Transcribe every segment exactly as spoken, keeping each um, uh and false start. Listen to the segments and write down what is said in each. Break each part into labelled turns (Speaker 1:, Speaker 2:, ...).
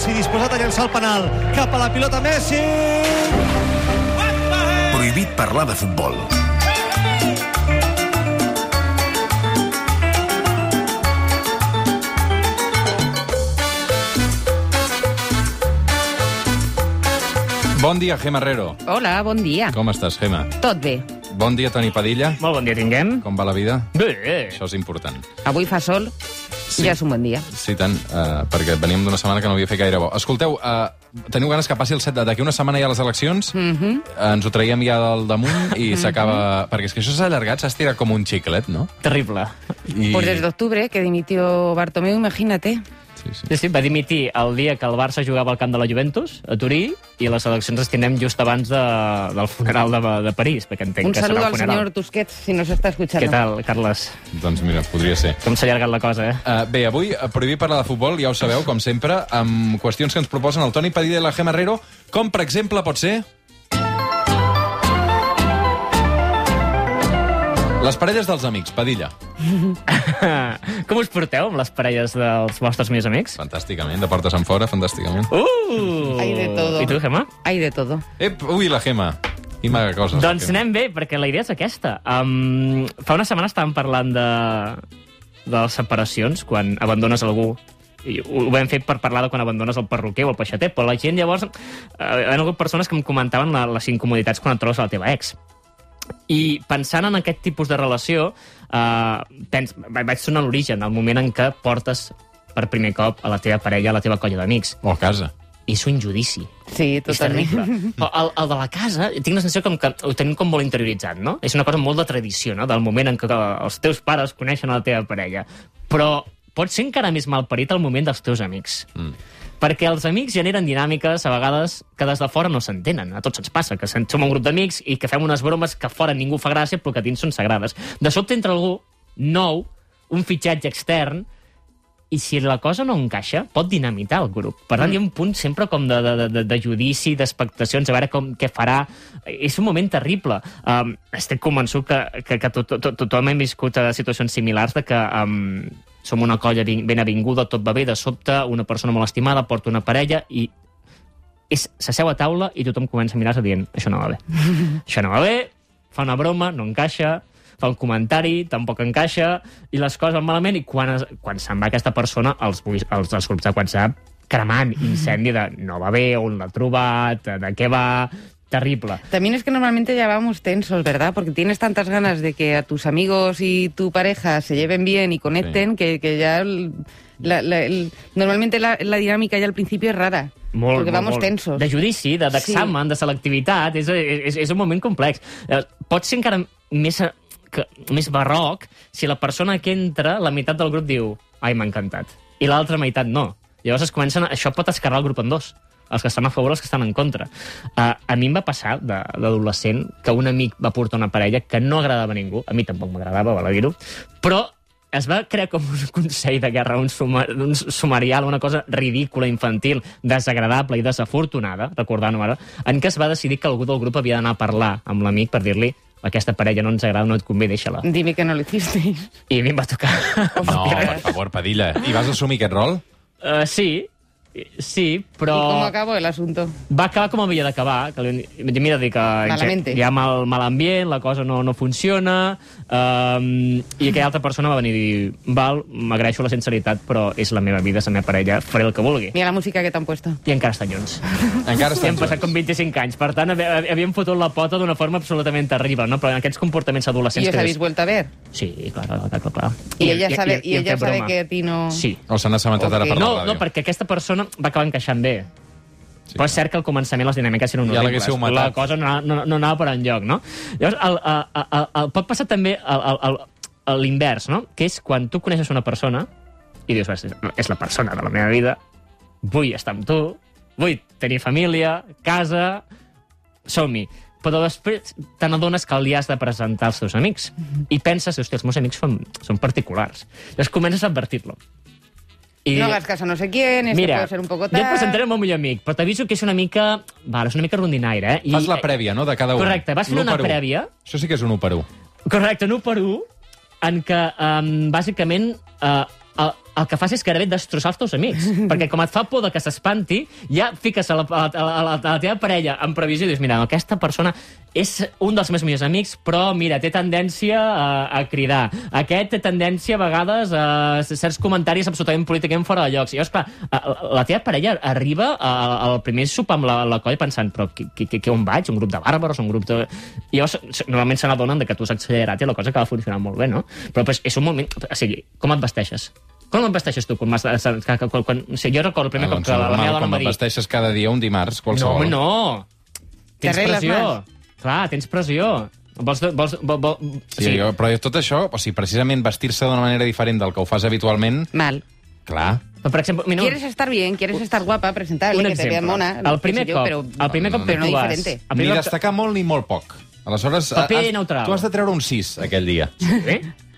Speaker 1: Messi, disposat a llançar el penal. Cap a la pilota, Messi!
Speaker 2: Prohibit parlar de futbol.
Speaker 3: Bon dia, Gemma Herrero.
Speaker 4: Hola, bon dia.
Speaker 3: Com estàs, Gemma?
Speaker 4: Tot bé.
Speaker 3: Bon dia, Toni Padilla.
Speaker 5: Molt bon dia tinguem.
Speaker 3: Com va la vida?
Speaker 5: Bé.
Speaker 3: Això és important.
Speaker 4: Avui fa sol,
Speaker 3: Sí.
Speaker 4: ja és un bon dia.
Speaker 3: Sí, tant, uh, perquè veníem d'una setmana que no havia fet gaire bo. Escolteu, uh, teniu ganes que passi el set de... D'aquí una setmana hi ha les eleccions,
Speaker 4: Mhm.
Speaker 3: ens ho traiem ja del damunt i s'acaba... Perquè és que això s'ha allargat, s'ha estirat com un xiclet, no?
Speaker 5: Terrible.
Speaker 3: I...
Speaker 4: Pues desde octubre, que dimitió Bartomeu, imagínate.
Speaker 3: Sí, sí.
Speaker 5: Sí, sí, va dimitir el dia que el Barça jugava al camp de la Juventus, a Turí, i les eleccions les tindrem just abans de, del funeral de, de París, perquè entenc
Speaker 4: Un
Speaker 5: que serà
Speaker 4: saludo
Speaker 5: el
Speaker 4: al
Speaker 5: funeral.
Speaker 4: señor Tusquets, si nos está escuchando.
Speaker 5: Què tal, Carles?
Speaker 3: Doncs mira, podria ser.
Speaker 5: Com s'ha allargat la cosa, eh?
Speaker 3: Uh, bé, avui uh, prohibir parlar de futbol, ja ho sabeu, com sempre, amb qüestions que ens proposen el Toni Padilla i la Gemma Herrero, com, per exemple, pot ser... Les parelles dels amics, Padilla.
Speaker 5: Com us porteu amb les parelles dels vostres més amics?
Speaker 3: Fantàsticament, de portes en fora, fantàsticament.
Speaker 5: Uh!
Speaker 4: Hay de todo.
Speaker 5: I tu, Gemma?
Speaker 4: Hay de todo.
Speaker 3: Ep, ui, la Gemma. Quina cosa.
Speaker 5: Doncs anem bé, perquè la idea és aquesta. Um, fa una setmana estàvem parlant de, de les separacions, quan abandones algú. I ho vam fer per parlar de quan abandones el perruquer o el peixater, però la gent llavors... Eh, hi ha hagut persones que em comentaven la, les incomoditats quan et trobes a la teva ex. I pensant en aquest tipus de relació, eh, pens, vaig tornar a l'origen, al moment en què portes per primer cop a la teva parella, a la teva colla d'amics.
Speaker 3: O a casa.
Speaker 5: És un judici.
Speaker 4: Sí,
Speaker 5: És
Speaker 4: totalment.
Speaker 5: terrible. Però el, el de la casa, tinc la sensació com que ho tenim com molt interioritzat, no? És una cosa molt de tradició, no? Del moment en què els teus pares coneixen a la teva parella. Però pot ser encara més malparit el moment dels teus amics.
Speaker 3: Mm.
Speaker 5: Perquè els amics generen dinàmiques, a vegades, que des de fora no s'entenen. A tots ens passa, que som un grup d'amics i que fem unes bromes que fora ningú fa gràcia, però que a dins són sagrades. De sobte entra algú nou, un fitxatge extern, i si la cosa no encaixa, pot dinamitar el grup. Per tant, mm. hi ha un punt sempre com de, de, de, de judici, d'expectacions, a veure com, què farà. És un moment terrible. Um, estic convençut que, que, que to, to, to, tothom hem viscut a situacions similars de que um, som una colla ben avinguda, tot va bé, de sobte una persona molt estimada porta una parella i s'asseu a taula i tothom comença a mirar-se dient això no va bé. Això no va bé, fa una broma, no encaixa, fa un comentari, tampoc encaixa, i les coses van malament, i quan, es, quan se'n va aquesta persona, els, els, els grups de WhatsApp cremant, incendi de no va bé, on l'ha trobat, de què va... Terrible.
Speaker 4: También es que normalmente ya vamos tensos, ¿verdad? Porque tienes tantas ganas de que a tus amigos y tu pareja se lleven bien y conecten, sí. que, que ya... El, la, la, el, normalmente la, la dinámica ya al principio es rara.
Speaker 5: Molt,
Speaker 4: porque
Speaker 5: molt,
Speaker 4: vamos
Speaker 5: molt.
Speaker 4: tensos.
Speaker 5: De judici, d'examen, de, sí. de selectivitat, és, és, és un moment complex. Pot ser encara més, que, més barroc si la persona que entra, la meitat del grup diu ai, m'ha encantat, i l'altra meitat no. Llavors es comencen, això pot esquerrar el grup en dos, els que estan a favor, els que estan en contra. Uh, a mi em va passar, d'adolescent, que un amic va portar una parella que no agradava a ningú, a mi tampoc m'agradava, val a dir-ho, però es va crear com un consell de guerra, un, suma, un sumarial, una cosa ridícula, infantil, desagradable i desafortunada, recordant-ho ara, en què es va decidir que algú del grup havia d'anar a parlar amb l'amic per dir-li aquesta parella no ens agrada, no et convé, deixa-la.
Speaker 4: Dime que no lo hicisteis.
Speaker 5: I a mi em va tocar.
Speaker 3: No, per favor, Padilla. I vas assumir aquest rol?
Speaker 5: Uh, sí, sí, però...
Speaker 4: ¿Y cómo acabó el asunto?
Speaker 5: Va acabar com havia d'acabar. Mira, dic que hi ha mal, mal ambient, la cosa no, no funciona, um, i aquella altra persona va venir a dir val, m'agraeixo la sinceritat, però és la meva vida, és la meva parella, faré el que vulgui.
Speaker 4: Mira la música que t'han puesto.
Speaker 5: I encara estan junts.
Speaker 3: Encara estan
Speaker 5: I han passat com vint-i-cinc anys. Per tant, havíem fotut la pota d'una forma absolutament terrible, no? Però en aquests comportaments adolescents...
Speaker 4: ¿Y os habéis vuelto a ver?
Speaker 5: Sí, claro, claro, claro.
Speaker 4: ¿Y, y ella sabe, y, y, y ella sabe que a ti no...?
Speaker 5: Sí.
Speaker 3: O s'han assabentat okay. ara per la
Speaker 5: no,
Speaker 3: ràdio?
Speaker 5: no, perquè aquesta persona va acabar encaixant bé. Sí, però és cert que al començament les dinàmiques eren
Speaker 3: ja
Speaker 5: horribles. La cosa no, no, no anava per enlloc, no? Llavors, el, el, el, el, pot passar també l'invers, no? Que és quan tu coneixes una persona i dius, és la persona de la meva vida, vull estar amb tu, vull tenir família, casa, som-hi. Però després te n'adones que li has de presentar als teus amics. I penses, hòstia, els meus amics són, són particulars. Llavors comences a advertir-lo.
Speaker 4: I... No hagas caso a no sé quién, esto
Speaker 5: Mira,
Speaker 4: puede ser un poco tal...
Speaker 5: jo et presentaré el meu millor amic, però t'aviso que és una mica... Vale, és una mica rondinaire, eh? I...
Speaker 3: Fas la prèvia, no?, de cada un.
Speaker 5: Correcte, vas fer una prèvia...
Speaker 3: Això sí que és un u per u.
Speaker 5: Correcte, un u per u, en què, um, bàsicament, uh, uh, el que fas és gairebé destrossar els teus amics. Perquè com et fa por de que s'espanti, ja fiques a la, a, la, a, la, a la teva parella en previsió i dius, mira, aquesta persona és un dels meus millors amics, però, mira, té tendència a, a cridar. Aquest té tendència, a vegades, a certs comentaris absolutament políticament fora de llocs. I llavors, clar, la, la teva parella arriba al primer sopar amb la, la colla pensant, però qui, qui, qui, on vaig? Un grup de bàrbaros? Un grup de... I llavors, normalment se n'adonen que tu has accelerat i la cosa acaba funcionant molt bé, no? Però pues, és un moment... O sigui, com et vesteixes? Com et vesteixes tu? Quan, quan, quan, o sigui, jo recordo el primer
Speaker 3: ah,
Speaker 5: cop que la meva dona em va dir...
Speaker 3: Com et vesteixes cada dia un dimarts, qualsevol.
Speaker 5: No, no! Tens pressió. Clar, tens pressió. Vols... vols, vols, vols
Speaker 3: sí, sí. Jo, però tot això, o sigui, precisament vestir-se d'una manera diferent del que ho fas habitualment...
Speaker 4: Mal.
Speaker 3: Clar.
Speaker 5: Però, per exemple, mira,
Speaker 4: quieres estar bien, quieres estar guapa, presentable, que te vean mona...
Speaker 5: El primer cop,
Speaker 4: jo, però,
Speaker 5: el primer cop que
Speaker 4: no
Speaker 5: tu vas...
Speaker 4: diferente.
Speaker 3: Ni destacar molt ni molt poc. Aleshores,
Speaker 5: paper
Speaker 3: has,
Speaker 5: neutral.
Speaker 3: Tu has de treure un sis aquell dia.
Speaker 5: Sí?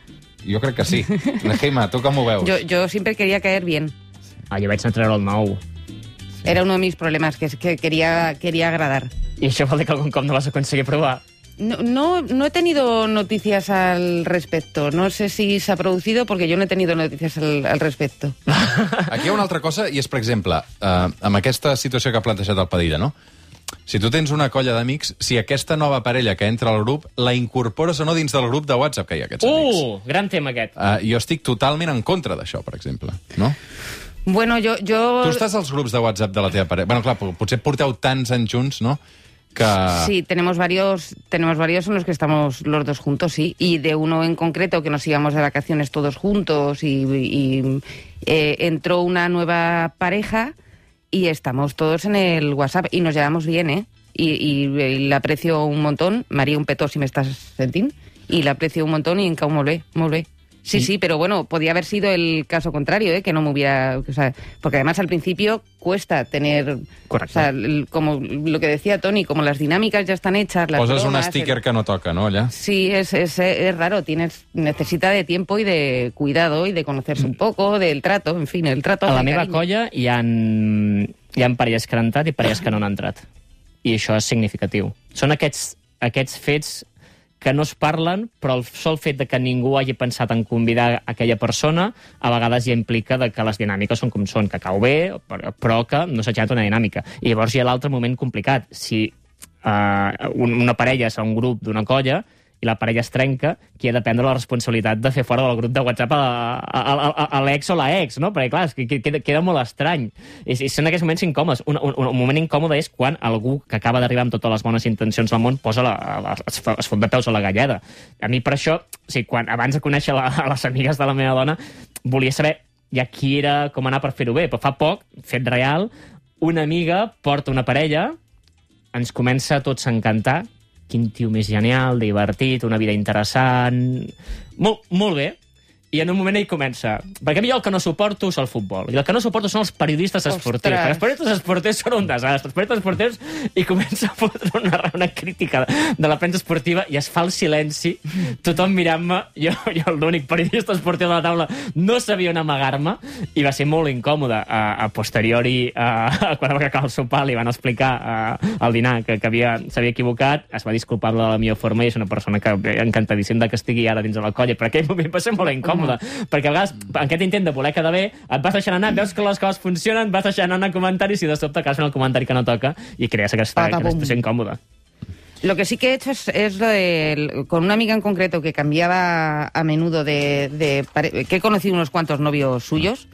Speaker 3: Jo crec que sí. Gemma, tu com ho veus?
Speaker 4: Yo, yo siempre quería caer bien.
Speaker 5: Ah, jo vaig anar a treure el nou.
Speaker 4: Sí. Era uno de mis problemas, que, que quería, quería agradar.
Speaker 5: I això vol dir que algun cop no vas aconseguir provar?
Speaker 4: No, no, no he tenido noticias al respecto. No sé si se ha producido porque yo no he tenido noticias al, al respecto.
Speaker 3: Aquí hi ha una altra cosa, i és, per exemple, eh, amb aquesta situació que ha plantejat el Padilla, no? Si tu tens una colla d'amics, si aquesta nova parella que entra al grup la incorpores o no dins del grup de WhatsApp que hi ha aquests amics.
Speaker 5: Uh, gran tema aquest.
Speaker 3: Uh, jo estic totalment en contra d'això, per exemple, no?
Speaker 4: Bueno, jo... jo...
Speaker 3: Tu estàs als grups de WhatsApp de la teva parella. Bueno, clar, potser porteu tants anys junts, no? Que...
Speaker 4: Sí, tenemos varios, tenemos varios en los que estamos los dos juntos, sí. Y de uno en concreto que nos íbamos de vacaciones todos juntos y, y eh, entró una nueva pareja... Y estamos todos en el WhatsApp y nos llevamos bien, ¿eh? Y, y, y la aprecio un montón. María, un petó si me estás sentint. Y la aprecio un montón y en cau molt bé, molt bé. Sí, sí, pero bueno, podía haber sido el caso contrario, ¿eh? Que no me hubiera... O sea, porque además al principio cuesta tener...
Speaker 5: Correcto.
Speaker 4: O sea, el, como lo que decía Toni, como las dinámicas ya están hechas... Las
Speaker 3: Poses
Speaker 4: bromas,
Speaker 3: un sticker
Speaker 4: el...
Speaker 3: que no toca, ¿no? Allà.
Speaker 4: Sí, es, es, es raro. Tienes, necesita de tiempo y de cuidado y de conocerse un poco, del trato, en fin, el trato...
Speaker 5: A la
Speaker 4: el
Speaker 5: meva
Speaker 4: cariño.
Speaker 5: colla hi ha, hi ha parelles que han entrat i parelles que no han entrat. I això és significatiu. Són aquests, aquests fets que no es parlen, però el sol fet de que ningú hagi pensat en convidar aquella persona a vegades ja implica de que les dinàmiques són com són, que cau bé, però que no s'ha generat una dinàmica. I llavors hi ha l'altre moment complicat. Si uh, una parella és a un grup d'una colla i la parella es trenca, qui ha de prendre la responsabilitat de fer fora del grup de WhatsApp a, a, a, a, a l'ex o la ex, no? Perquè, clar, és que queda, queda molt estrany. I, i són aquests moments incòmodes. Un, un, un moment incòmode és quan algú que acaba d'arribar amb totes les bones intencions del món posa la, la, es, es fot de peus a la galleda. A mi, per això, o sigui, quan, abans de conèixer la, a les amigues de la meva dona, volia saber ja qui era, com anar per fer-ho bé. Però fa poc, fet real, una amiga porta una parella, ens comença a tots a encantar, quin tio més genial, divertit, una vida interessant... Molt, molt bé. I en un moment ell comença... Perquè a mi el que no suporto és el futbol. I el que no suporto són els periodistes esportius. Perquè els periodistes esportius són un desastre. Els periodistes esportius... I comença a fotre una, una crítica de la premsa esportiva i es fa el silenci. Tothom mirant-me. Jo, jo l'únic periodista esportiu de la taula, no sabia on amagar-me. I va ser molt incòmode. A, a posteriori, a, a quan va acabar el sopar, li van explicar a, al dinar que, que havia, s'havia equivocat. Es va disculpar de la millor forma i és una persona que encantadíssim de que estigui ara dins de la colla. Però aquell moment va ser molt incòmode. Perquè a vegades, en aquest intent de voler quedar bé, et vas deixant anar, veus que les coses funcionen, vas deixant anar comentaris i de sobte acabes fent el comentari que no toca i crees aquesta, aquesta situació incòmoda.
Speaker 4: Lo que sí que he hecho es, es lo de, con una amiga en concreto que cambiaba a menudo de, de que he conocido unos cuantos novios suyos,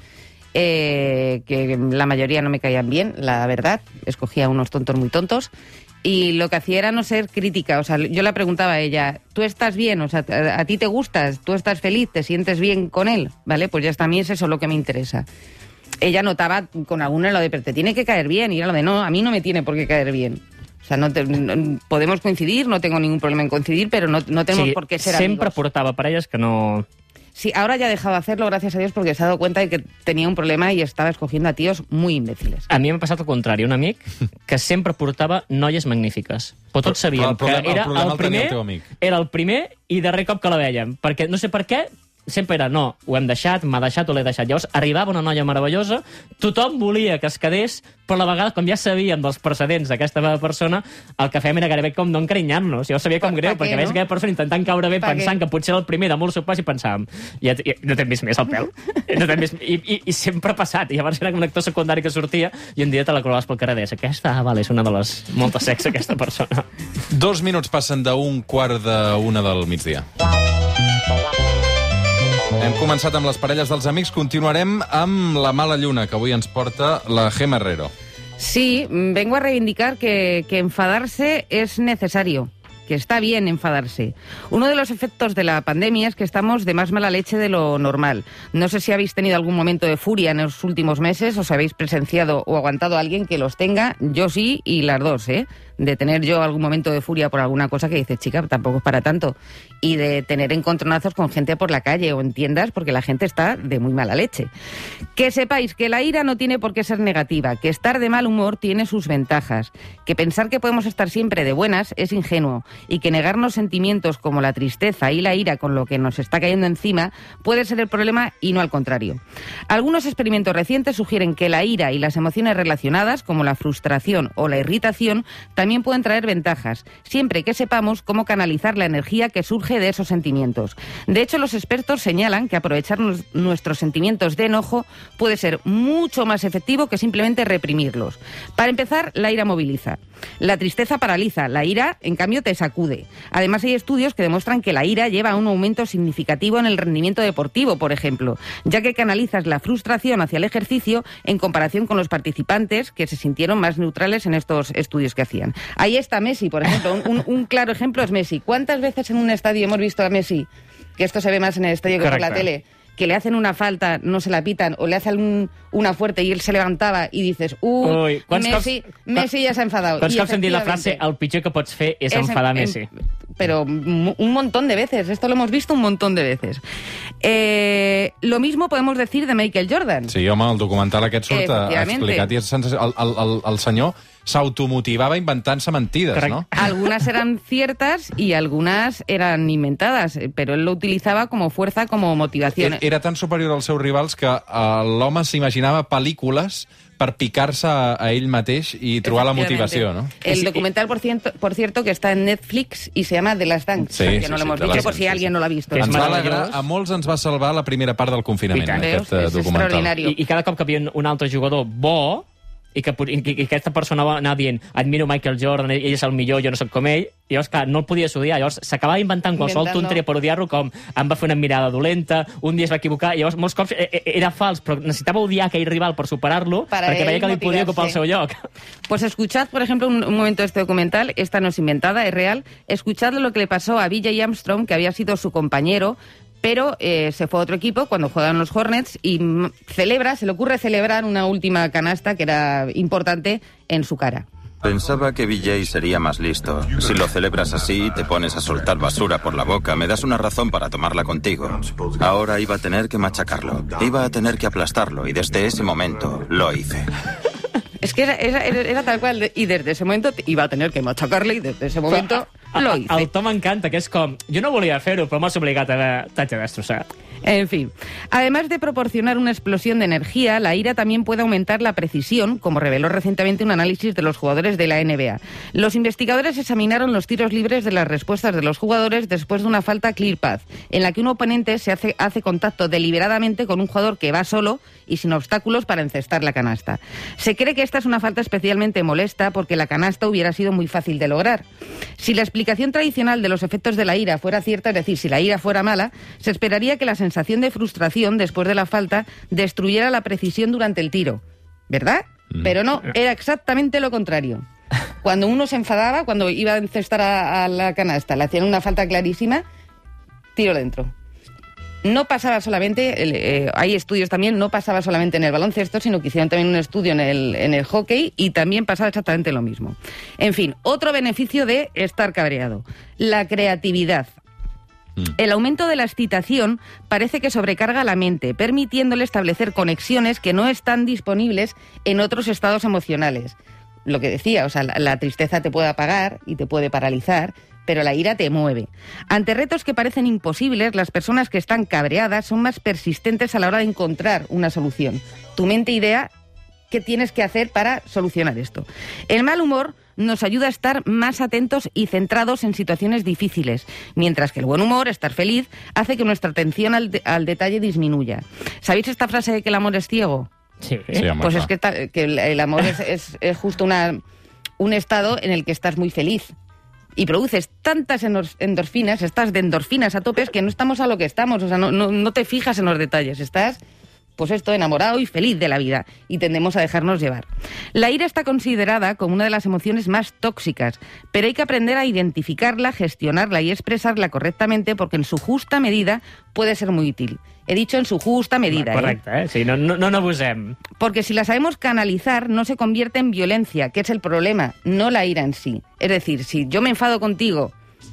Speaker 4: eh, que la mayoría no me caían bien, la verdad, escogía unos tontos muy tontos. Y lo que hacía era no ser crítica. O sea, yo le preguntaba a ella, ¿tú estás bien? O sea, ¿a, a ti te gustas? ¿Tú estás feliz? ¿Te sientes bien con él? ¿Vale? Pues ya está, a mí es eso lo que me interesa. Ella notaba con alguna lo de, pero te tiene que caer bien. Y era lo de, no, a mí no me tiene por qué caer bien. O sea, no te, no, podemos coincidir, no tengo ningún problema en coincidir, pero no, no tenemos
Speaker 5: sí,
Speaker 4: por qué ser
Speaker 5: sempre
Speaker 4: amigos.
Speaker 5: portava parelles que no...
Speaker 4: Sí, ahora ya ha dejado de hacerlo, gracias a Dios, porque se ha dado cuenta de que tenía un problema y estaba escogiendo a tíos muy imbéciles.
Speaker 5: A mi m'ha passat el contrari, un amic que sempre portava noies magnífiques. Però tots sabíem
Speaker 3: però el problema,
Speaker 5: que era
Speaker 3: el, problema
Speaker 5: el primer,
Speaker 3: el teu amic.
Speaker 5: era el primer i darrer cop que la vèiem. Perquè no sé per què, sempre era, no, ho hem deixat, m'ha deixat o l'he deixat. Llavors arribava una noia meravellosa, tothom volia que es quedés, però a la vegada, com ja sabíem dels precedents d'aquesta persona, el que fèiem era gairebé com no encarinyar-nos. Jo sabia com
Speaker 4: Per,
Speaker 5: greu,
Speaker 4: per
Speaker 5: perquè
Speaker 4: què,
Speaker 5: veus
Speaker 4: no?
Speaker 5: aquella persona intentant caure bé,
Speaker 4: Per
Speaker 5: pensant
Speaker 4: què?
Speaker 5: que potser era el primer de molt seu pas, i pensàvem, ja, ja, no t'hem vist més al pèl. No t'hem vist... I, i, I sempre ha passat. I llavors era un actor secundari que sortia i un dia te la col·locaves pel carrer. Deies, aquesta, ah, vale, és una de les moltes sexe, aquesta persona.
Speaker 3: Dos minuts passen d'un quart d'una del migdia. Hem començat amb les parelles dels amics, continuarem amb la mala lluna, que avui ens porta la Gemma Herrero.
Speaker 4: Sí, vengo a reivindicar que, que enfadarse es necesario, que está bien enfadarse. Uno de los efectos de la pandemia es que estamos de más mala leche de lo normal. No sé si habéis tenido algún momento de furia en los últimos meses, o si habéis presenciado o aguantado a alguien que los tenga. Yo sí, y las dos, ¿eh? De tener yo algún momento de furia por alguna cosa que dices, chica, tampoco es para tanto. Y de tener encontronazos con gente por la calle o en tiendas porque la gente está de muy mala leche. Que sepáis que la ira no tiene por qué ser negativa, que estar de mal humor tiene sus ventajas, que pensar que podemos estar siempre de buenas es ingenuo y que negarnos sentimientos como la tristeza y la ira con lo que nos está cayendo encima puede ser el problema y no al contrario. Algunos experimentos recientes sugieren que la ira y las emociones relacionadas, como la frustración o la irritación, también pueden traer ventajas, siempre que sepamos cómo canalizar la energía que surge de esos sentimientos. De hecho, los expertos señalan que aprovechar nos- nuestros sentimientos de enojo puede ser mucho más efectivo que simplemente reprimirlos. Para empezar, la ira moviliza. La tristeza paraliza, la ira, en cambio, te sacude. Además, hay estudios que demuestran que la ira lleva a un aumento significativo en el rendimiento deportivo, por ejemplo, ya que canalizas la frustración hacia el ejercicio en comparación con los participantes que se sintieron más neutrales en estos estudios que hacían. Ahí está Messi, por ejemplo. Un, un- un claro ejemplo es Messi. ¿Cuántas veces en un estadio hemos visto a Messi, que esto se ve más en el estadio que por la
Speaker 5: Correcte.
Speaker 4: tele, que le hacen una falta, no se la pitan, o le hacen un- una fuerte y él se levantaba y dices, uh,
Speaker 5: Ui, quants
Speaker 4: Messi,
Speaker 5: cops-
Speaker 4: Messi ya se ha enfadado.
Speaker 5: Quants
Speaker 4: Y
Speaker 5: cops hem dit la
Speaker 4: efectivamente,
Speaker 5: frase el pitjor que pots fer és
Speaker 4: es en-
Speaker 5: enfadar
Speaker 4: en-
Speaker 5: Messi?
Speaker 4: Pero mu- un montón de veces, esto lo hemos visto un montón de veces. Eh, lo mismo podemos decir de Michael Jordan.
Speaker 3: Sí, home, el documental aquest surt a-
Speaker 4: Efectivamente.
Speaker 3: explicat i és sensació- el, el, el, el senyor s'automotivava inventant-se mentides,
Speaker 5: Correcte.
Speaker 3: no?
Speaker 4: Algunas eran ciertas y algunas eran inventadas, eh, pero él lo utilizaba como fuerza, como motivación.
Speaker 3: Era, era tan superior als seus rivals que eh, l'home s'imaginava pel·lícules per picar-se a, a ell mateix i trobar la motivació, no?
Speaker 4: El documental, por cierto, por cierto, que está en Netflix y se llama The Last Dance,
Speaker 3: Sí,
Speaker 4: que
Speaker 3: sí,
Speaker 4: no
Speaker 3: sí,
Speaker 4: lo hemos
Speaker 3: The
Speaker 4: dicho
Speaker 3: Last
Speaker 4: por
Speaker 3: Dance,
Speaker 4: si
Speaker 3: sí,
Speaker 4: alguien
Speaker 3: sí.
Speaker 4: no lo ha visto.
Speaker 5: Que és
Speaker 3: Ens va
Speaker 5: meravellós.
Speaker 3: alegrar, a molts ens va salvar la primera part del confinament,
Speaker 5: I tant.
Speaker 3: aquest
Speaker 4: Veus?
Speaker 3: eh,
Speaker 4: És
Speaker 3: documental.
Speaker 4: extraordinari.
Speaker 5: I, I cada cop que havia un altre jugador bo, i que, i, i aquesta persona va anar dient admiro Michael Jordan, ell és el millor, jo no soc com ell, i llavors, clar, no el podies odiar. Llavors s'acabava inventant qualsevol
Speaker 4: Inventando.
Speaker 5: tonteria per odiar-lo, com em va fer una mirada dolenta, un dia es va equivocar, i llavors molts cops eh, eh, era fals, però necessitava odiar aquell rival per superar-lo,
Speaker 4: Para
Speaker 5: perquè
Speaker 4: él
Speaker 5: veia que li podia ocupar el
Speaker 4: motivarse.
Speaker 5: seu lloc.
Speaker 4: Pues escuchad, por ejemplo, un, un momento de este documental, esta no es inventada, es real. Escuchad lo que le pasó a B J Armstrong, que había sido su compañero, pero eh, se fue a otro equipo cuando jugaban los Hornets y mm, celebra, se le ocurre celebrar una última canasta que era importante en su cara.
Speaker 6: Pensaba que B J sería más listo. Si lo celebras así y te pones a soltar basura por la boca, me das una razón para tomarla contigo. Ahora iba a tener que machacarlo. Iba a tener que aplastarlo y desde ese momento lo hice.
Speaker 4: Es que era, era, era- era tal cual, y desde ese momento te- iba a tener que machacarle y desde ese momento lo hice.
Speaker 5: El to m'encanta, que és com, jo no volia fer-ho, però m'has obligat a t'haig de destrossar.
Speaker 4: En fin, además de proporcionar una explosión de energía, la ira también puede aumentar la precisión, como reveló recientemente un análisis de los jugadores de la N B A. Los investigadores examinaron los tiros libres de las respuestas de los jugadores después de una falta clear path, en la que un oponente se hace, hace contacto deliberadamente con un jugador que va solo y sin obstáculos para encestar la canasta. Se cree que esta es una falta especialmente molesta porque la canasta hubiera sido muy fácil de lograr. Si la explicación tradicional de los efectos de la ira fuera cierta, es decir, si la ira fuera mala, se esperaría que la sensación de frustración después de la falta destruyera la precisión durante el tiro. ¿Verdad? Pero no, era exactamente lo contrario. Cuando uno se enfadaba, cuando iba a encestar a, a la canasta, le hacían una falta clarísima, tiro dentro. No pasaba solamente, el, eh, hay estudios también, no pasaba solamente en el baloncesto, sino que hicieron también un estudio en el, en el hockey y también pasaba exactamente lo mismo. En fin, otro beneficio de estar cabreado, la creatividad. El aumento de la excitación parece que sobrecarga la mente, permitiéndole establecer conexiones que no están disponibles en otros estados emocionales. Lo que decía, o sea, la, la tristeza te puede apagar y te puede paralizar, pero la ira te mueve. Ante retos que parecen imposibles, las personas que están cabreadas son más persistentes a la hora de encontrar una solución. Tu mente idea qué tienes que hacer para solucionar esto. El mal humor nos ayuda a estar más atentos y centrados en situaciones difíciles, mientras que el buen humor, estar feliz, hace que nuestra atención al, de- al detalle disminuya. ¿Sabéis esta frase de que el amor es ciego?
Speaker 5: Sí.
Speaker 3: Sí, home,
Speaker 4: Pues
Speaker 3: clar.
Speaker 4: es que, ta- que el, el amor es, es, es justo una, un estado en el que estás muy feliz. Y produces tantas endor- endorfinas, estás de endorfinas a topes, que no estamos a lo que estamos. O sea, no, no, no te fijas en los detalles. Estás, pues esto, enamorado y feliz de la vida. Y tendemos a dejarnos llevar. La ira está considerada como una de las emociones más tóxicas, pero hay que aprender a identificarla, gestionarla y expresarla correctamente, porque en su justa medida puede ser muy útil. He dicho en su justa medida, ¿eh?
Speaker 5: Correcte, eh? Sí, no, no, no n'abusem.
Speaker 4: Porque si la sabemos canalizar, no se convierte en violencia, que es el problema, no la ira en sí. Es decir, si yo me enfado contigo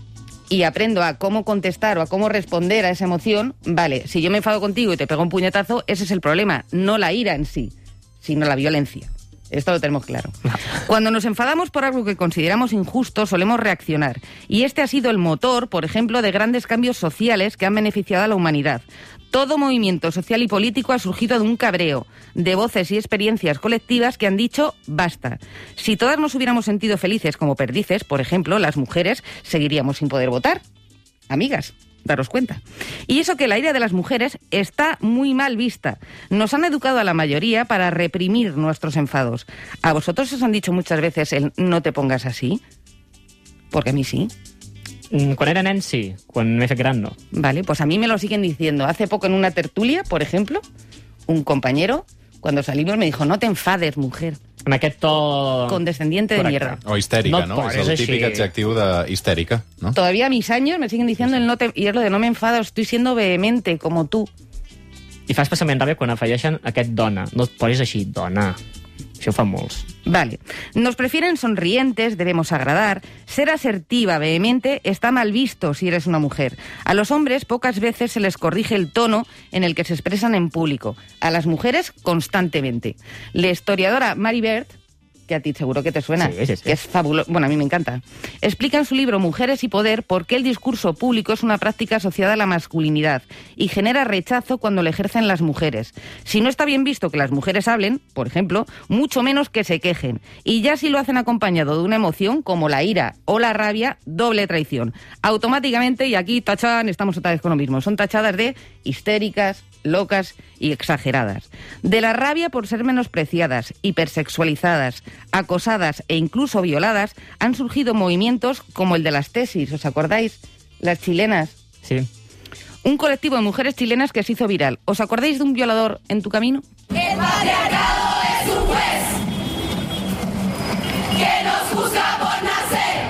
Speaker 4: y aprendo a cómo contestar o a cómo responder a esa emoción, vale, si yo me enfado contigo y te pego un puñetazo, ese es el problema, no la ira en sí, sino la violencia. Esto lo tenemos claro. Cuando nos enfadamos por algo que consideramos injusto, solemos reaccionar. Y este ha sido el motor, por ejemplo, de grandes cambios sociales que han beneficiado a la humanidad. Todo movimiento social y político ha surgido de un cabreo, de voces y experiencias colectivas que han dicho basta. Si todas nos hubiéramos sentido felices como perdices, por ejemplo, las mujeres seguiríamos sin poder votar. Amigas, daros cuenta. Y eso que la ira de las mujeres está muy mal vista. Nos han educado a la mayoría para reprimir nuestros enfados. ¿A vosotros os han dicho muchas veces el no te pongas así? Porque a mí sí.
Speaker 5: Mm, Quan era nen, sí. Quan m'he fet gran, no.
Speaker 4: Vale, pues a mí me lo siguen diciendo. Hace poco en una tertulia, por ejemplo, un compañero, cuando salimos, me dijo, no te enfades, mujer.
Speaker 5: En aquest to...
Speaker 4: Condescendiente de
Speaker 5: Correcte.
Speaker 4: mierda.
Speaker 3: O histèrica,
Speaker 5: No et
Speaker 3: no?
Speaker 5: posis
Speaker 3: És el
Speaker 5: així.
Speaker 3: típic adjectiu de histèrica, no?
Speaker 4: Todavía a mis años me siguen diciendo el no te... Y es lo de no me enfado, estoy siendo vehemente, como tú.
Speaker 5: I fa especialment ràbia quan afegeixen aquest dona. No et posis així, dona. Això ho fan molts.
Speaker 4: Vale. Nos prefieren sonrientes, debemos agradar. Ser asertiva, vehemente, está mal visto si eres una mujer. A los hombres pocas veces se les corrige el tono en el que se expresan en público. A las mujeres, constantemente. La historiadora Mary Beard, que a ti seguro que te suena,
Speaker 5: Sí, sí, sí.
Speaker 4: que es fabuloso, bueno, a mí me encanta, explica en su libro Mujeres y Poder por qué el discurso público es una práctica asociada a la masculinidad y genera rechazo cuando lo ejercen las mujeres. Si no está bien visto que las mujeres hablen, por ejemplo, mucho menos que se quejen. Y ya si lo hacen acompañado de una emoción como la ira o la rabia, doble traición. Automáticamente, y aquí tachan, estamos otra vez con lo mismo, son tachadas de histéricas, locas y exageradas. De la rabia por ser menospreciadas, hipersexualizadas, acosadas e incluso violadas, han surgido movimientos como el de las tesis, ¿os acordáis? Las chilenas.
Speaker 5: Sí.
Speaker 4: Un colectivo de mujeres chilenas que se hizo viral. ¿Os acordáis de un violador en tu camino?
Speaker 7: El patriarcado es un juez que nos juzga por nacer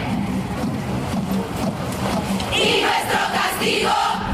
Speaker 7: y nuestro castigo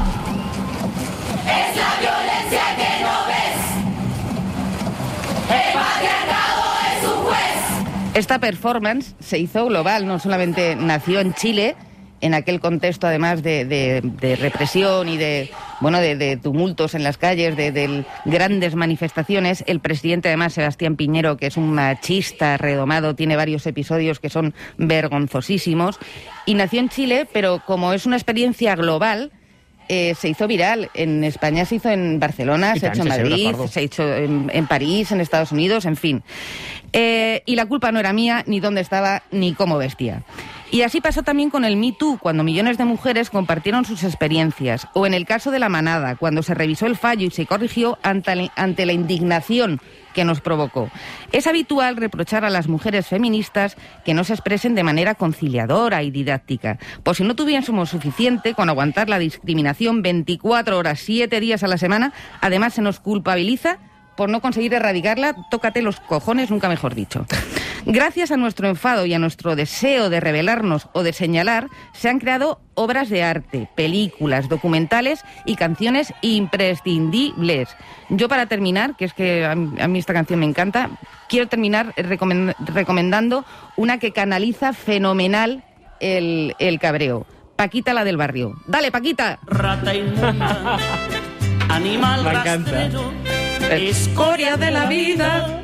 Speaker 7: es la violencia que no ves. El patriarcado es un juez.
Speaker 4: Esta performance se hizo global, no solamente nació en Chile, en aquel contexto además de, de- de represión y de bueno de, de tumultos en las calles, de, de grandes manifestaciones. El presidente además, Sebastián Piñero, que es un machista redomado, tiene varios episodios que son vergonzosísimos, y nació en Chile, pero como es una experiencia global, eh, se hizo viral. En España se hizo en Barcelona,
Speaker 5: Y
Speaker 4: se ha
Speaker 5: tant,
Speaker 4: hecho en
Speaker 5: sí, sí,
Speaker 4: Madrid,
Speaker 5: recordo.
Speaker 4: se ha hecho en, en París, en Estados Unidos, en fin. Eh, y la culpa no era mía, ni dónde estaba, ni cómo vestía. Y así pasó también con el Me Too, cuando millones de mujeres compartieron sus experiencias. O en el caso de La Manada, cuando se revisó el fallo y se corrigió ante la, ante la indignación que nos provocó. Es habitual reprochar a las mujeres feministas que no se expresen de manera conciliadora y didáctica. Por si no tuviésemos suficiente con aguantar la discriminación veinticuatro horas, siete días a la semana, además se nos culpabiliza por no conseguir erradicarla. Tócate los cojones, nunca mejor dicho. Gracias a nuestro enfado y a nuestro deseo de rebelarnos o de señalar, se han creado obras de arte, películas, documentales y canciones imprescindibles. Yo, para terminar, que es que a mí, a mí esta canción me encanta, quiero terminar recomend- recomendando una que canaliza fenomenal el, el cabreo. Paquita, la del barrio. ¡Dale, Paquita!
Speaker 8: Rata inmunda, animal
Speaker 5: M'encanta.
Speaker 8: rastrero, escoria de la vida,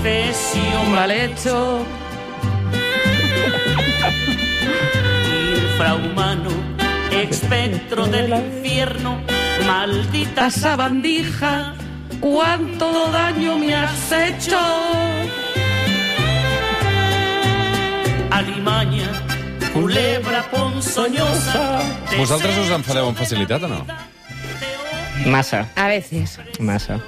Speaker 8: adefesio
Speaker 4: Mal hecho.
Speaker 8: infrahumano, espectro del infierno, maldita sabandija, cuánto daño me has hecho. Alimaña, culebra ponzoñosa.
Speaker 3: Vosaltres us enfadeu amb facilitat o no?
Speaker 5: Massa,
Speaker 4: A veces.
Speaker 5: massa.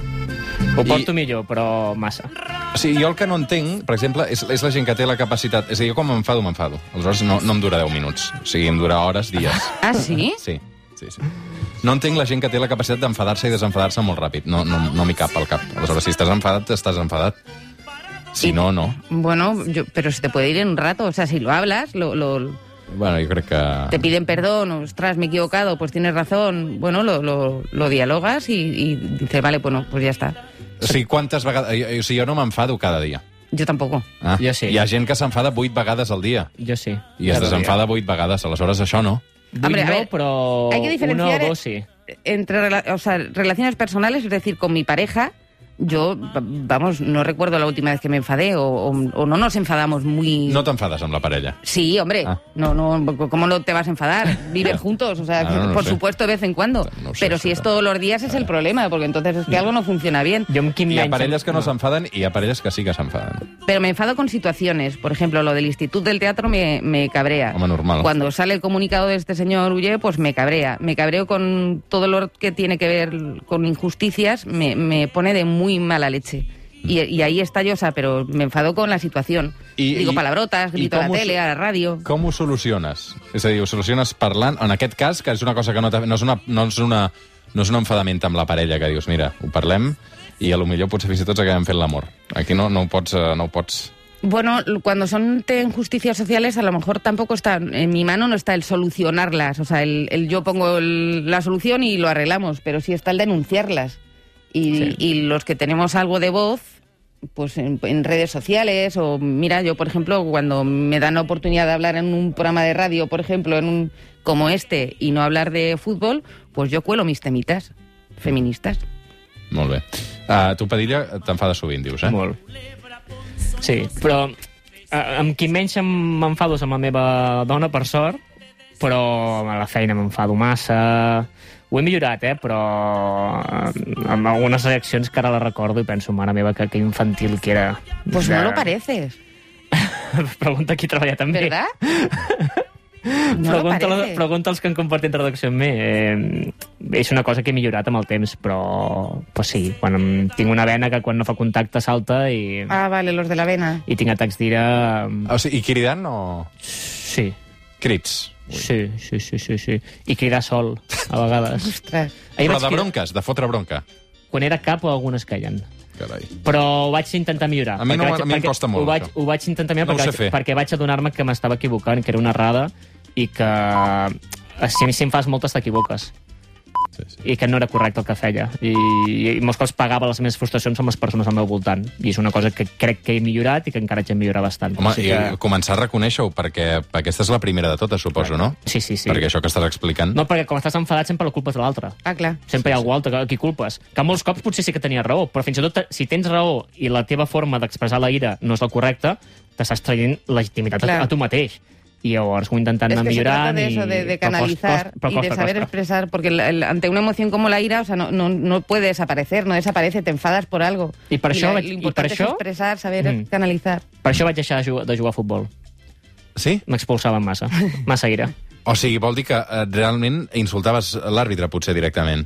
Speaker 5: Ho
Speaker 3: I-
Speaker 5: porto millor, però massa.
Speaker 3: O sigui, jo el que no entenc, per exemple, és, és la gent que té la capacitat... És a dir, jo quan m'enfado, m'enfado. Aleshores no, no em dura deu minuts. O sigui, em dura hores, dies.
Speaker 4: Ah, sí?
Speaker 3: Sí, sí, sí. No entenc la gent que té la capacitat d'enfadar-se i desenfadar-se molt ràpid. No, no, no m'hi cap al cap. Aleshores, si estàs enfadat, estàs enfadat. Si no, no.
Speaker 4: Bueno, yo, pero se te puede ir en un rato. O sea, si lo hablas, lo, lo,
Speaker 3: Bueno, jo crec que...
Speaker 4: te piden perdón, ostras, me he equivocado, pues tienes razón. Bueno, lo, lo, lo dialogas y, y dices, vale, bueno, pues ya está.
Speaker 3: O sigui, quantes vegades... O sigui, jo no m'enfado cada dia.
Speaker 4: Yo tampoco.
Speaker 3: Ah,
Speaker 5: Jo sí.
Speaker 3: Hi ha gent que s'enfada vuit vegades al dia.
Speaker 5: Jo sí.
Speaker 3: I es
Speaker 5: Cada
Speaker 3: desenfada vuit vegades. Aleshores, això no.
Speaker 5: dia.
Speaker 4: Hombre,
Speaker 5: Vuit
Speaker 4: a
Speaker 5: no,
Speaker 4: ver,
Speaker 5: però
Speaker 4: hay que diferenciar
Speaker 5: una o dos sí.
Speaker 4: entre rela- o sea, relaciones personales, es decir, con mi pareja. Yo, va- vamos, no recuerdo la última vez que me enfadé o, o, o no nos enfadamos muy...
Speaker 3: No t'enfades amb la parella.
Speaker 4: Sí, hombre,
Speaker 3: Ah.
Speaker 4: no, no, ¿cómo no te vas a enfadar? Viven juntos, o sea,
Speaker 3: Ah, no, no
Speaker 4: por
Speaker 3: sé.
Speaker 4: supuesto, de vez en cuando.
Speaker 3: No sé,
Speaker 4: Pero
Speaker 3: això
Speaker 4: si es
Speaker 3: no.
Speaker 4: todos los días es el problema, porque entonces es que algo no funciona bien.
Speaker 5: Jo amb qui
Speaker 3: Hi ha
Speaker 5: menys...
Speaker 3: parelles que no s'enfaden i hi ha parelles que sí que s'enfaden.
Speaker 4: Pero me enfado con situaciones. Por ejemplo, lo del Instituto del Teatro me, me cabrea.
Speaker 3: Home, normal.
Speaker 4: Cuando sale el comunicado de este señor Ullé, pues me cabrea. Me cabreo con todo lo que tiene que ver con injusticias, me, me pone de muy mala leche. Y, y ahí está yo, o sea, pero me enfado con la situación.
Speaker 3: I-
Speaker 4: Digo
Speaker 3: i-
Speaker 4: palabrotas,
Speaker 3: i
Speaker 4: grito a la
Speaker 3: com ho-
Speaker 4: tele, a la ràdio.
Speaker 3: Com ho soluciones? És a dir, ho soluciones parlant, en aquest cas, que és una cosa que no, t'ha- no, és, una, no, és, una, no és un enfadament amb la parella, que dius, mira, ho parlem i a lo millor potser fins i tot acabem fent l'amor. Aquí no, no ho pots... eh, No ho pots...
Speaker 4: Bueno, cuando son te- injusticias sociales, a lo mejor tampoco está, en mi mano no está el solucionarlas, o sea, el, el yo pongo el- la solución y lo arreglamos, pero sí está el denunciarlas. Y,
Speaker 5: Sí.
Speaker 4: y los que tenemos algo de voz, pues en, en redes sociales, o mira, yo por ejemplo, cuando me dan la oportunidad de hablar en un programa de radio, por ejemplo, en un como este, y no hablar de fútbol, pues yo cuelo mis temitas feministas.
Speaker 3: Molt bé. Uh, tu, Padilla, t'enfades sovint, dius, eh?
Speaker 5: Molt. Sí, però eh, amb qui menys em- m'enfado és amb la meva dona, per sort, però a la feina m'enfado massa. Ho he millorat, eh? Però eh, amb algunes reaccions que ara la recordo i penso, mare meva, que, que infantil que era.
Speaker 4: Pues
Speaker 5: Que-
Speaker 4: no lo pareces,
Speaker 5: Pregunta qui treballa també.
Speaker 4: ¿verdad? No lo
Speaker 5: pregunta,
Speaker 4: parece.
Speaker 5: pregunta als que han compartit redacció amb mi. Eh, és una cosa que he millorat amb el temps, però, però sí, quan em, tinc una vena que quan no fa contacte salta i,
Speaker 4: Ah, vale, los de la vena.
Speaker 5: i tinc atacs d'ira...
Speaker 3: O sigui, i cridant o...
Speaker 5: Sí,
Speaker 3: Crits.
Speaker 5: sí, sí, sí, sí, sí. I cridar sol, a vegades.
Speaker 4: Ostras.
Speaker 5: Ahir
Speaker 3: Però
Speaker 5: vaig
Speaker 3: de
Speaker 5: cridar-
Speaker 3: bronques, de fotre bronca.
Speaker 5: Quan era cap, algunes caien.
Speaker 3: Carai.
Speaker 5: Però ho vaig intentar millorar.
Speaker 3: A mi no-
Speaker 5: perquè vaig-
Speaker 3: a mi em
Speaker 5: perquè
Speaker 3: costa molt,
Speaker 5: Ho vaig,
Speaker 3: això.
Speaker 5: ho vaig intentar millorar
Speaker 3: No ho
Speaker 5: perquè,
Speaker 3: sé fer.
Speaker 5: vaig, perquè vaig adonar-me que m'estava equivocant, que era una errada i que eh, si, si en fas moltes t'equivoques.
Speaker 3: Sí, sí.
Speaker 5: I que no era correcte el que feia. I, i molts cops pagava les meves frustracions amb les persones al meu voltant. I és una cosa que crec que he millorat i que encara haig de millorar bastant.
Speaker 3: Home,
Speaker 5: Així
Speaker 3: i
Speaker 5: que...
Speaker 3: començar a reconèixer-ho, perquè aquesta és la primera de totes, suposo, no?
Speaker 5: Sí, sí, sí.
Speaker 3: Perquè això que estàs explicant...
Speaker 5: No, perquè quan estàs enfadat sempre la culpa és de l'altre.
Speaker 4: Ah, clar.
Speaker 5: Sempre hi ha algú altre que, a qui culpes. Que molts cops potser sí que tenia raó, però fins i tot si tens raó i la teva forma d'expressar la ira no és la correcta, t'estàs traient legitimitat a,
Speaker 4: Clar.
Speaker 5: a tu mateix. I llavors ho intentant
Speaker 4: Es
Speaker 5: anar
Speaker 4: que se trata
Speaker 5: millorant...
Speaker 4: de
Speaker 5: i-
Speaker 4: eso, de, de
Speaker 5: però costa-
Speaker 4: canalizar
Speaker 5: costa- però
Speaker 4: y de
Speaker 5: costa,
Speaker 4: saber
Speaker 5: costa.
Speaker 4: expresar, porque el- el- ante una emoción como la ira, o sea, no, no, no puede desaparecer, no desaparece, te enfadas por algo.
Speaker 5: I per això
Speaker 4: la-
Speaker 5: vaig-
Speaker 4: lo
Speaker 5: i
Speaker 4: importante
Speaker 5: per
Speaker 4: es
Speaker 5: això-
Speaker 4: expresar, saber
Speaker 5: Mm.
Speaker 4: canalizar.
Speaker 5: Per això vaig deixar de jugar, de jugar a futbol.
Speaker 3: Sí?
Speaker 5: M'expulsaven massa. Massa ira.
Speaker 3: O sigui, vol dir que eh, realment insultaves l'àrbitre, potser, directament.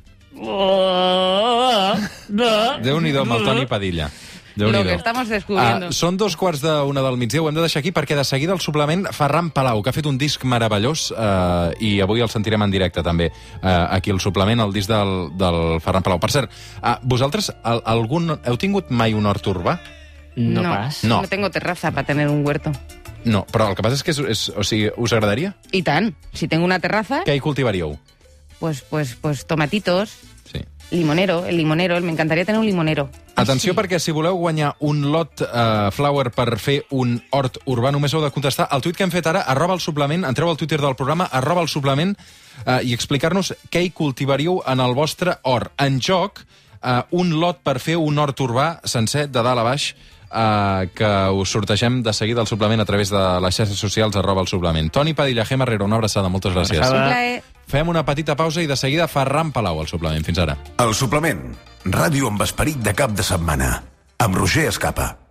Speaker 3: Déu-n'hi-do amb el Toni Padilla.
Speaker 4: Lo
Speaker 3: Déu-n'hi-do.
Speaker 4: que estamos descubriendo.
Speaker 3: Ah, són dos quarts d'una del migdia, ho hem de deixar aquí perquè de seguida el suplement Ferran Palau, que ha fet un disc meravellós eh, i avui el sentirem en directe també eh, aquí al suplement, el disc del, del Ferran Palau. Per cert, eh, vosaltres al, algun, heu tingut mai un hort urbà?
Speaker 5: No, pas.
Speaker 3: No.
Speaker 4: no tengo terraza para tener un huerto.
Speaker 3: No, però el que passa és que és, és, o sigui, us agradaria?
Speaker 4: Y tan, si tengo una terraza,
Speaker 3: Què hi cultivaríeu?
Speaker 4: pues, pues, pues tomatitos,
Speaker 3: Sí.
Speaker 4: limonero, el limonero, me encantaría tener un limonero.
Speaker 3: Atenció,
Speaker 4: Sí.
Speaker 3: perquè si voleu guanyar un lot uh, flower per fer un hort urbà, només heu de contestar al tuit que hem fet ara, arroba el suplement, entreu al Twitter del programa, arroba el suplement, uh, i explicar-nos què hi cultivaríeu en el vostre hort. En joc, uh, un lot per fer un hort urbà sencer, de dalt a baix, uh, que us sortegem de seguida el suplement a través de les xarxes socials arroba el suplement. Toni Padilla, Gemma Herrera, una abraçada, moltes gràcies.
Speaker 5: Abraçada.
Speaker 4: Un plaer.
Speaker 3: Fem una petita pausa i de seguida Ferran Palau al suplement. Fins ara.
Speaker 2: El suplement. Ràdio amb esperit de cap de setmana. Amb Roger Escapa.